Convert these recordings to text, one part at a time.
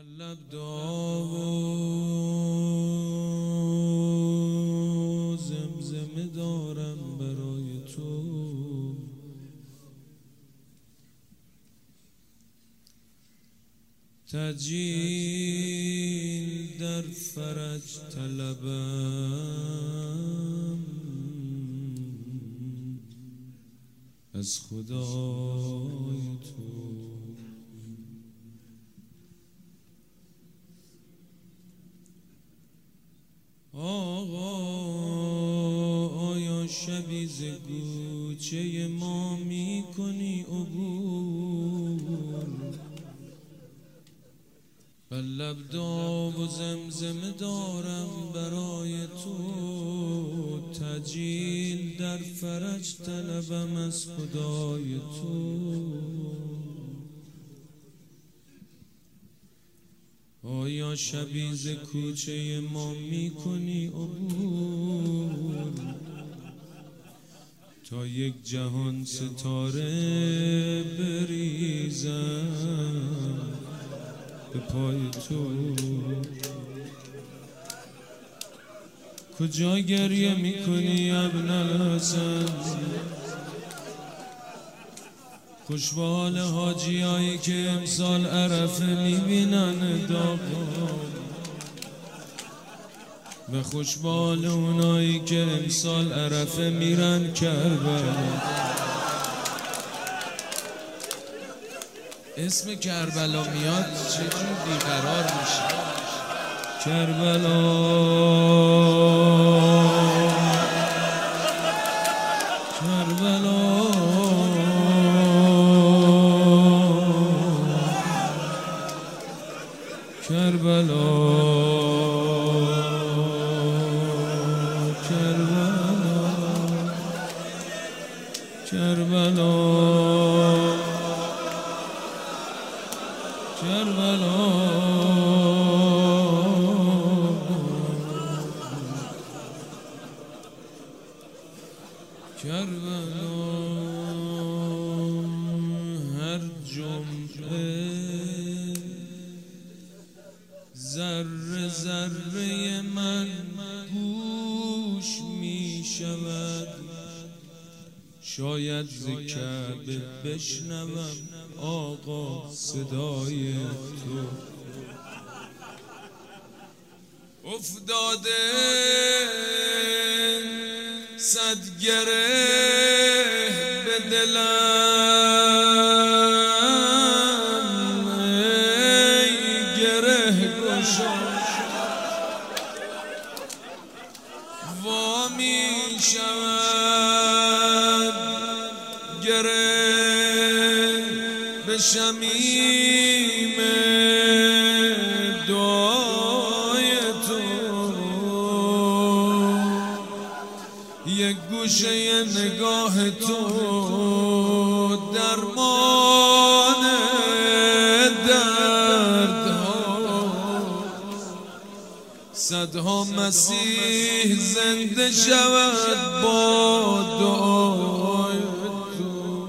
لب دعا و زمزمه دارم برای تو، تجیل در فرج طلبم از خدای تو. آقا آیا شبی ز کوچه ما میکنی عبور؟ بر لب دعا و زمزمه دارم برای تو، تجیل در فرج طلبم از خدای تو. آیا شبی ز کوچه ما میکنی عبور تا یک جهان ستاره بریزم به پای تو؟ کجا گریه میکنی ابن الحسن؟ خوش به حال حاجی هایی که امسال عرفه میبینن داغا، و خوش به حال اونایی که امسال عرفه میرن کربلا. اسم کربلا میاد چجور بیقرار میشه. کربلا کربلا کربلا کربلا کربلا کربلا کربلا. هر جمعه ذره ذره من گوش می شود، شاید ز کعبه بشنوم آقا صدای تو. افتاده صد گره به دلم، ای گره گشا وا می شود گره به شمیم دعای تو. یک گوشه نگاه تو درمان دردها، صدها مسیح زنده شود با دعای تو.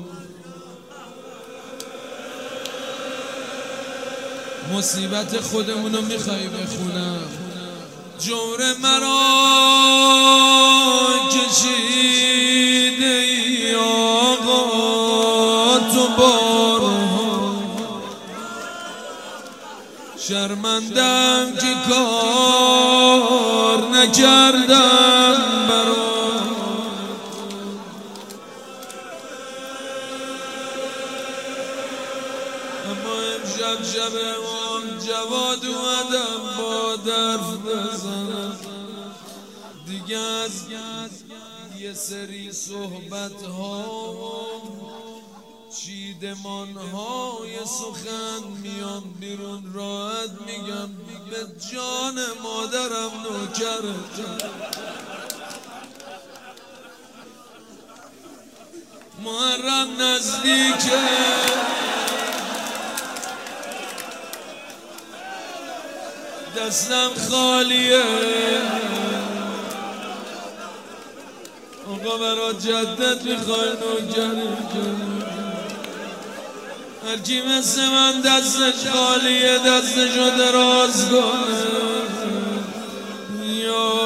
مصیبت خودمونو میخوای بخونم. جور مرا کشیده ای آقا تو بارها، شرمندم که کار نکردم برات. اما امشب شب امام جواد اومدم با درف بزنم دیگه. از یه سری صحبت ها و چیدمان های سخن میام بیرون، راحت میگم به جان مادرم نوکرتم. محرم نزدیکه، دستم خالیه، آقا برا جدت میخوای نوکری کنی. هرکی مثل من دستش خالیه دستشو دراز کنه. یا